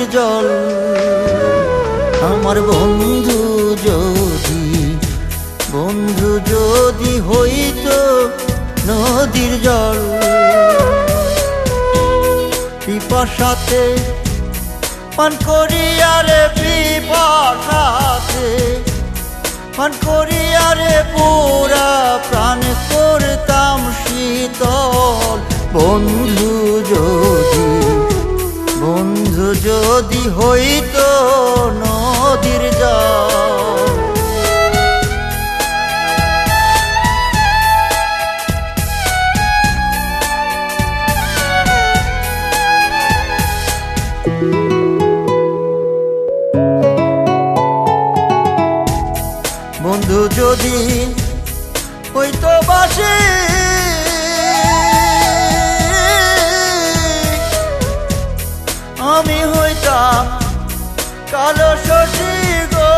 জল। আমার বন্ধু যদি হইতো নদীর জল। পিপাসাতে পান করিয়ারে পিপাসাতে পান করিয়ারে পুরা প্রাণ করতাম শীতল। বন্ধু যদি হইতো নদীর জল। বন্ধু যদি হইতো বাসি আমি হইতাম কালো শশী গো।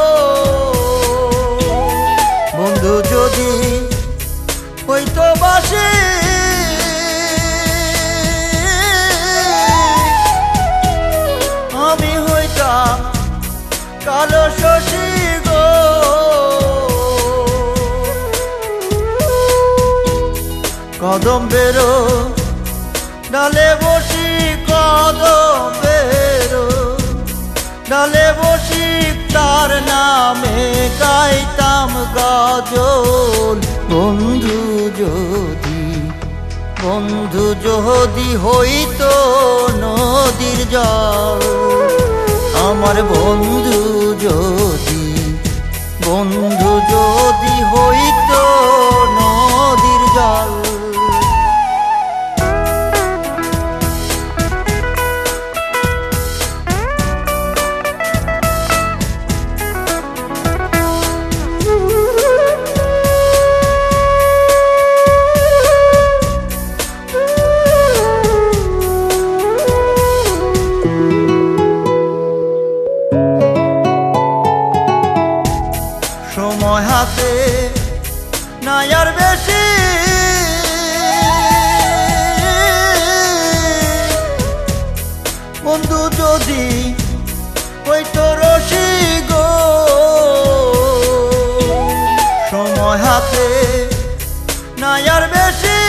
বন্ধু যদি হইতো বাসি আমি হইতাম কালো শশী গো। কদম বেরো ডালে বসি কদম বেরো ডালে বসি তার নামে গাইতাম গজল। বন্ধু যদি হইতো নদীর জল। আমার বন্ধু যদি হইতো নদীর জল। সময় হাতে নাই আর বেশি বন্ধু যদি হইতো রশি গো। সময় হাতে নাই আর বেশি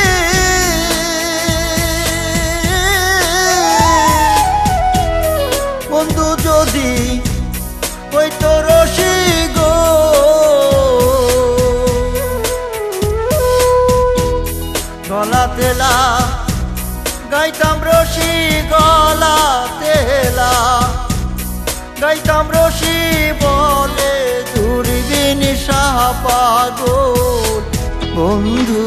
বন্ধু যদি হইতো রশি গো। গলা তেলা গাইতাম রশি গলা তেলা গাইতাম রশি বলে দূরবীন শাহ পাগল। বন্ধু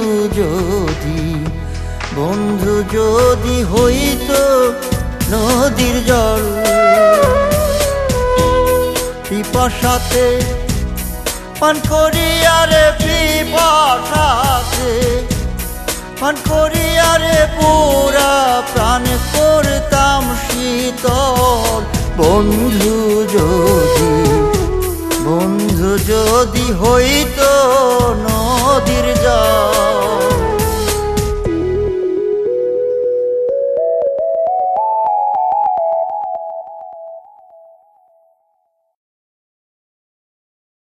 যদি হইতো নদীর জল। পিপাসাতে পান করিয়ারে পিপাসাতে পান করিয়ারে পুরা প্রাণ করতাম শীতল। বন্ধু যদি হইতো নদীর জল।